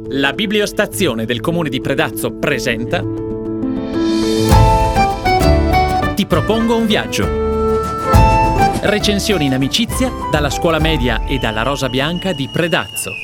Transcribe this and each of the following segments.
La bibliostazione del comune di Predazzo presenta Ti propongo un viaggio. Recensioni in amicizia dalla scuola media e dalla Rosa Bianca di Predazzo.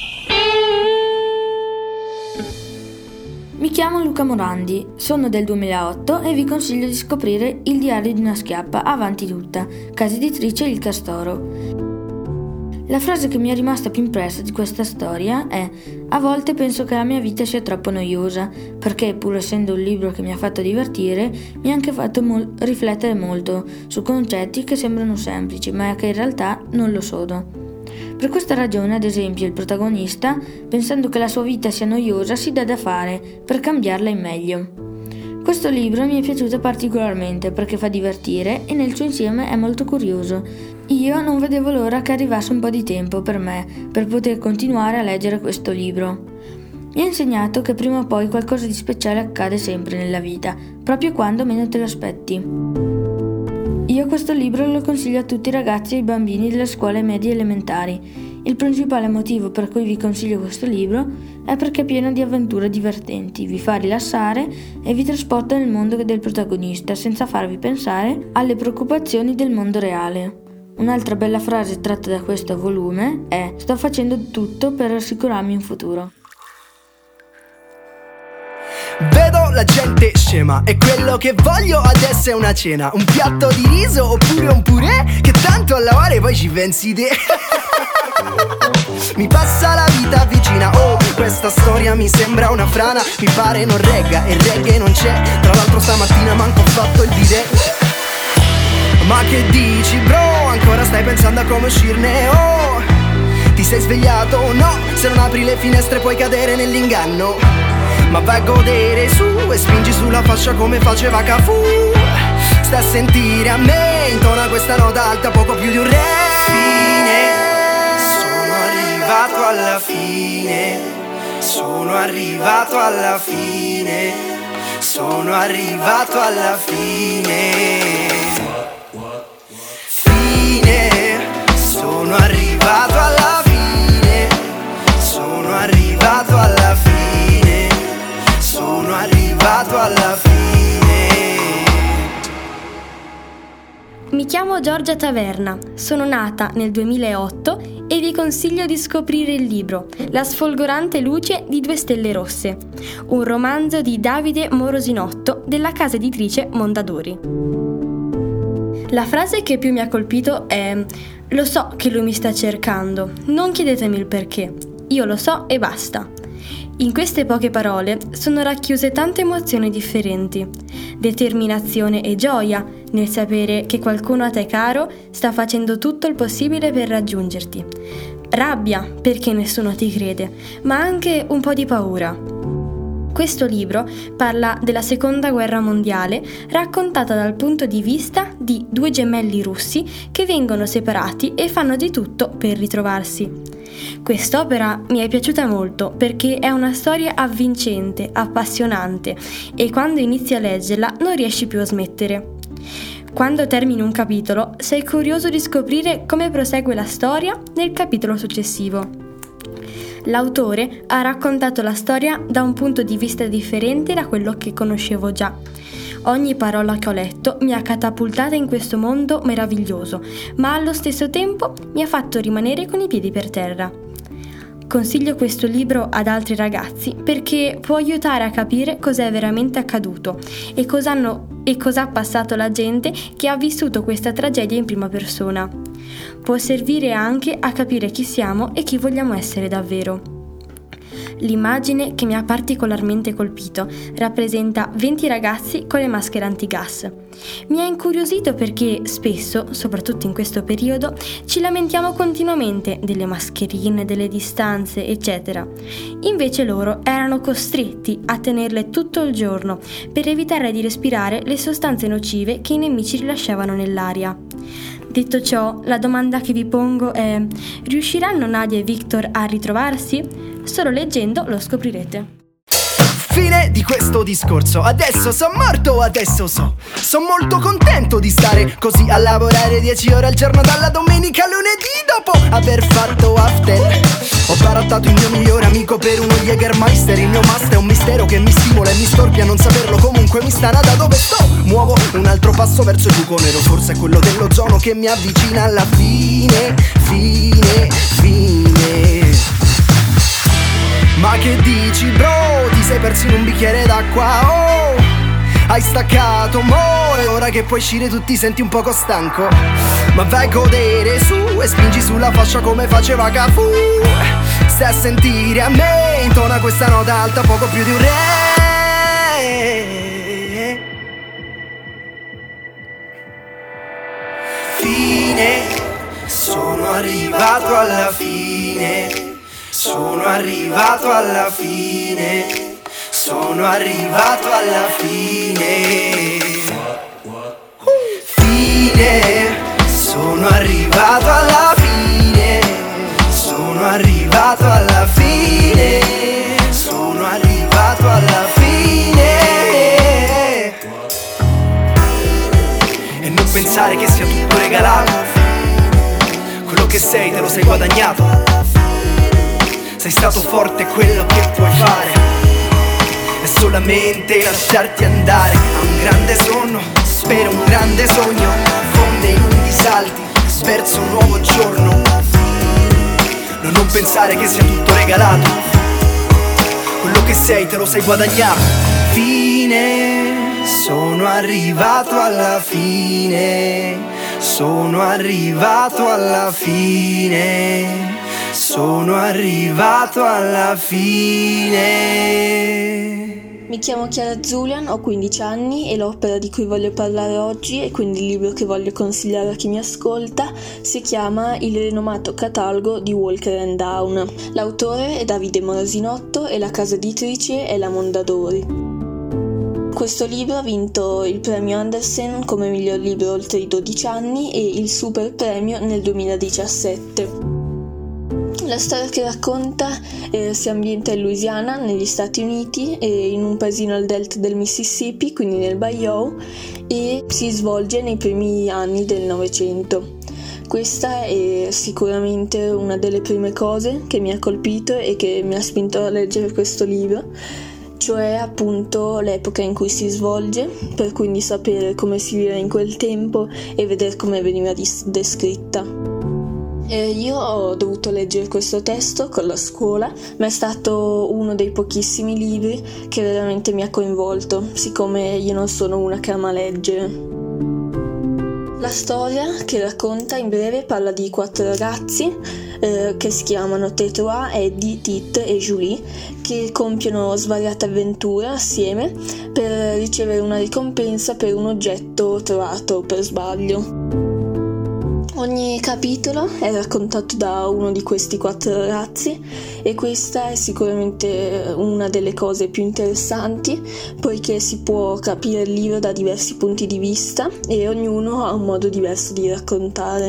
Mi chiamo Luca Morandi, sono del 2008 e vi consiglio di scoprire Il diario di una schiappa, avanti tutta, casa editrice Il Castoro. La frase che mi è rimasta più impressa di questa storia è: a volte penso che la mia vita sia troppo noiosa, perché pur essendo un libro che mi ha fatto divertire, mi ha anche fatto riflettere molto su concetti che sembrano semplici, ma che in realtà non lo sono. Per questa ragione, ad esempio, il protagonista, pensando che la sua vita sia noiosa, si dà da fare per cambiarla in meglio. Questo libro mi è piaciuto particolarmente perché fa divertire e nel suo insieme è molto curioso. Io non vedevo l'ora che arrivasse un po' di tempo per me, per poter continuare a leggere questo libro. Mi ha insegnato che prima o poi qualcosa di speciale accade sempre nella vita, proprio quando meno te lo aspetti. Io questo libro lo consiglio a tutti i ragazzi e i bambini delle scuole medie elementari. Il principale motivo per cui vi consiglio questo libro è perché è pieno di avventure divertenti, vi fa rilassare e vi trasporta nel mondo del protagonista senza farvi pensare alle preoccupazioni del mondo reale. Un'altra bella frase tratta da questo volume è: sto facendo tutto per assicurarmi un futuro. Vedo la gente scema e quello che voglio adesso è una cena. Un piatto di riso oppure un purè, che tanto a lavare poi ci pensi te. Mi passa la vita vicina, oh, questa storia mi sembra una frana. Mi pare non regga e reggae non c'è. Tra l'altro stamattina manco ho fatto il bidet. Ma che dici bro, ancora stai pensando a come uscirne, oh? Ti sei svegliato o no? Se non apri le finestre puoi cadere nell'inganno. Ma vai a godere su e spingi sulla fascia come faceva Cafu. Stai a sentire a me, intona questa nota alta poco più di un re. Sono arrivato alla fine. Sono arrivato alla fine. Sono arrivato alla fine. Sono arrivato alla fine. Sono arrivato alla fine. Sono arrivato alla fine. Mi chiamo Giorgia Taverna, sono nata nel 2008 e vi consiglio di scoprire il libro La sfolgorante luce di due stelle rosse, un romanzo di Davide Morosinotto della casa editrice Mondadori. La frase che più mi ha colpito è: lo so che lui mi sta cercando, non chiedetemi il perché, io lo so e basta. In queste poche parole sono racchiuse tante emozioni differenti: determinazione e gioia nel sapere che qualcuno a te caro sta facendo tutto il possibile per raggiungerti, rabbia perché nessuno ti crede, ma anche un po' di paura. Questo libro parla della Seconda Guerra Mondiale, raccontata dal punto di vista di due gemelli russi che vengono separati e fanno di tutto per ritrovarsi. Quest'opera mi è piaciuta molto perché è una storia avvincente, appassionante e quando inizi a leggerla non riesci più a smettere. Quando termini un capitolo sei curioso di scoprire come prosegue la storia nel capitolo successivo. L'autore ha raccontato la storia da un punto di vista differente da quello che conoscevo già. Ogni parola che ho letto mi ha catapultata in questo mondo meraviglioso, ma allo stesso tempo mi ha fatto rimanere con i piedi per terra. Consiglio questo libro ad altri ragazzi perché può aiutare a capire cos'è veramente accaduto e cosa ha passato la gente che ha vissuto questa tragedia in prima persona. Può servire anche a capire chi siamo e chi vogliamo essere davvero. L'immagine che mi ha particolarmente colpito rappresenta 20 ragazzi con le maschere antigas. Mi ha incuriosito perché spesso, soprattutto in questo periodo, ci lamentiamo continuamente delle mascherine, delle distanze, eccetera. Invece loro erano costretti a tenerle tutto il giorno per evitare di respirare le sostanze nocive che i nemici rilasciavano nell'aria. Detto ciò, la domanda che vi pongo è: riusciranno Nadia e Victor a ritrovarsi? Solo leggendo lo scoprirete. Fine di questo discorso. Adesso sono morto, adesso sono molto contento di stare così a lavorare 10 ore al giorno dalla domenica al lunedì. Dopo aver fatto after ho barattato il mio migliore amico per uno Jägermeister. Il mio master è un mistero che mi stimola e mi storpia non saperlo. Comunque mi stana da dove sto. Muovo un altro passo verso il buco nero. Forse è quello dell'ozono che mi avvicina alla fine. Ma che dici bro? Ti sei perso in un bicchiere d'acqua, oh. Hai staccato mo e ora che puoi uscire tu ti senti un poco stanco. Ma vai a godere su e spingi sulla fascia come faceva Cafu. Stai a sentire a me, intona questa nota alta poco più di un re. Fine, sono arrivato alla fine. Sono arrivato alla fine. Sono arrivato alla fine. Fine, sono arrivato alla fine. Sono arrivato alla fine. Sono arrivato alla fine. E non pensare che sia tutto regalato. Quello che sei te lo sei guadagnato. Sei stato forte, quello che puoi fare è solamente lasciarti andare a un grande sonno, per un grande sogno, fonde in lunghi salti verso un nuovo giorno. Non pensare che sia tutto regalato, quello che sei te lo sei guadagnato. Fine, sono arrivato alla fine. Sono arrivato alla fine. Sono arrivato alla fine. Mi chiamo Chiara Zulian, ho 15 anni e l'opera di cui voglio parlare oggi, e quindi il libro che voglio consigliare a chi mi ascolta, si chiama Il rinomato catalogo di Walker and Down. L'autore è Davide Morosinotto e la casa editrice è la Mondadori. Questo libro ha vinto il premio Andersen come miglior libro oltre i 12 anni e il Super Premio nel 2017. La storia che racconta si ambienta in Louisiana, negli Stati Uniti, e in un paesino al delta del Mississippi, quindi nel Bayou, e si svolge nei primi anni del Novecento. Questa è sicuramente una delle prime cose che mi ha colpito e che mi ha spinto a leggere questo libro, cioè appunto l'epoca in cui si svolge, per quindi sapere come si vive in quel tempo e vedere come veniva descritta. Io ho dovuto leggere questo testo con la scuola, ma è stato uno dei pochissimi libri che veramente mi ha coinvolto, siccome io non sono una che ama leggere. La storia che racconta in breve parla di 4 ragazzi che si chiamano Tetroa, Eddie, Tit e Julie, che compiono svariate avventure assieme per ricevere una ricompensa per un oggetto trovato per sbaglio. Ogni capitolo è raccontato da uno di questi 4 ragazzi e questa è sicuramente una delle cose più interessanti, poiché si può capire il libro da diversi punti di vista e ognuno ha un modo diverso di raccontare.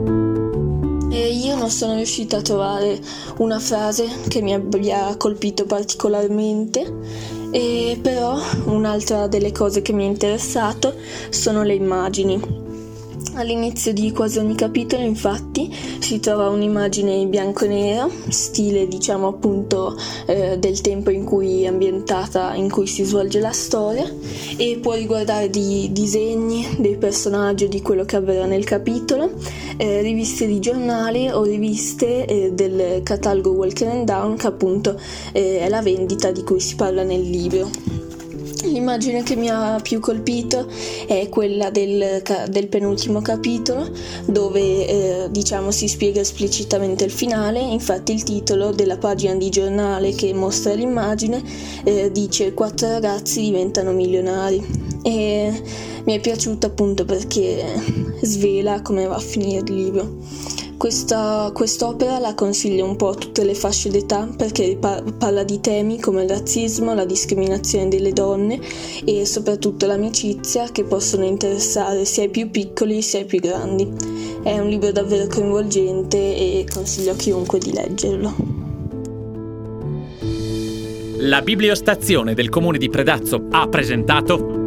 E io non sono riuscita a trovare una frase che mi abbia colpito particolarmente, e però un'altra delle cose che mi ha interessato sono le immagini. All'inizio di quasi ogni capitolo, infatti, si trova un'immagine in bianco e nero, stile diciamo appunto del tempo in cui è ambientata, in cui si svolge la storia, e può riguardare di disegni dei personaggi o di quello che avverrà nel capitolo, riviste di giornali o riviste del catalogo Walker and Down, che appunto è la vendita di cui si parla nel libro. L'immagine che mi ha più colpito è quella del penultimo capitolo, dove diciamo si spiega esplicitamente il finale. Infatti il titolo della pagina di giornale che mostra l'immagine dice 4 ragazzi diventano milionari, e mi è piaciuto appunto perché svela come va a finire il libro. Quest'opera la consiglio un po' a tutte le fasce d'età, perché parla di temi come il razzismo, la discriminazione delle donne e soprattutto l'amicizia, che possono interessare sia i più piccoli sia i più grandi. È un libro davvero coinvolgente e consiglio a chiunque di leggerlo. La bibliostazione del comune di Predazzo ha presentato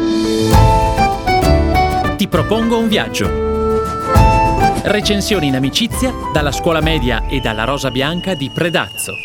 Ti propongo un viaggio. Recensioni in amicizia dalla scuola media e dalla Rosa Bianca di Predazzo.